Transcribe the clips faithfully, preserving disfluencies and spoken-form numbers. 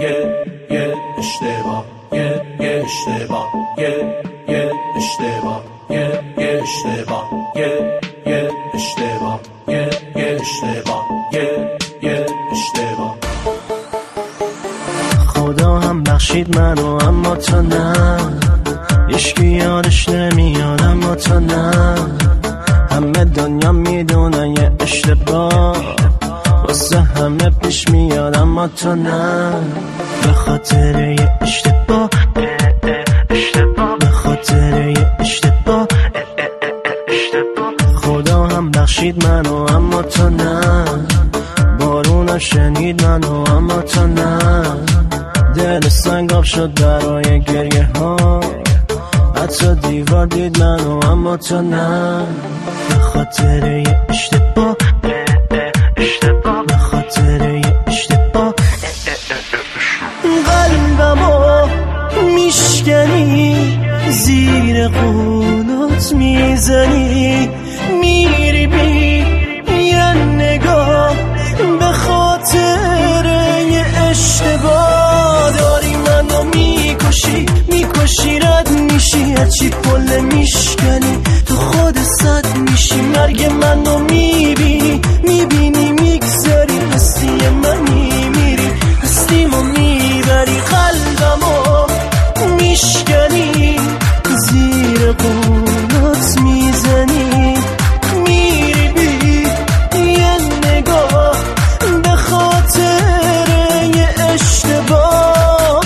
یه یه اشتباه یه یه اشتباه یه یه اشتباه یه یه اشتباه یه یه اشتباه یه یه اشتباه یه یه اشتباه. خدا هم بخشید منو اما تو نه، هیچکی یادش نمیاد اما تو نه. همه دنیا میدونن یه اشتباه واسه همه پیش میاد اما تو نه. به خاطر یه اشتباه اشتباه به خاطر یه اشتباه اشتباه. خدا هم بخشید منو اما تو نه، بارونم شنید منو اما تو نه. دل سنگاب شد برای گریه ها، حتی دیوار دید منو اما تو نه. به خاطر یه اشتباه اشتباه به خاطر یه اشتباه. قلبمو میشکنی، زیر قولت میزنی، میری بی یه نگاه به خاطر یه اشتباه. داری منو میکشی میکشی رد میشی، هرچی پله میشکنی تو خود صد میشی. مرگ منو میبینی میبینی میگذاری، هستی منی میری هستیمو میبری. قلبمو میشکنی، زیر قولت میزنی، میری بی یه نگاه به خاطر یه اشتباه.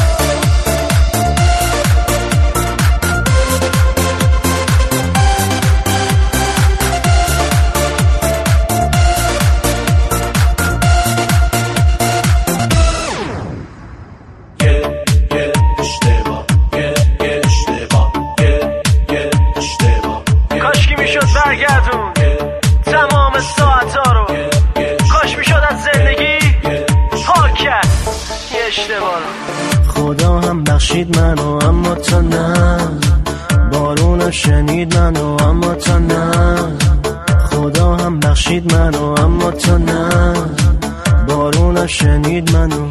کاشکی میشد برگردون تمام ساعتا رو، کاش میشد از زندگی پاک کرد یه اشتباه رو. خدا هم بخشید منو اما تو نه، بارونم شنید منو اما تو نه. خدا هم بخشید منو اما تو نه، بارونم شنید منو.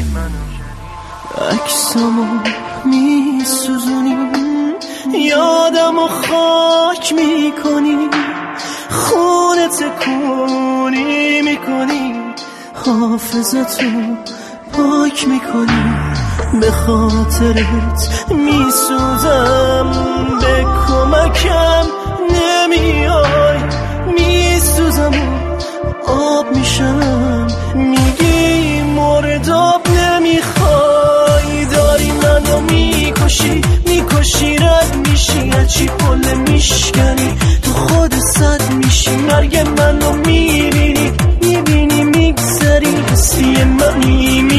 عکسامو میسوزونی، یادمو خاک میکنی، خونه تکونی میکنی، حافظتو پاک میکنی. به خاطرت میسوزم، به کمکم نمیای، میسوزم و آب میشم، میگی مرداب نمیخوای. داری منو میکشی میکشی رد میشی، هرچی پله میشکنی تو خود صد میشی. مرگ منو میبینی میبینی میگذری، هستی منی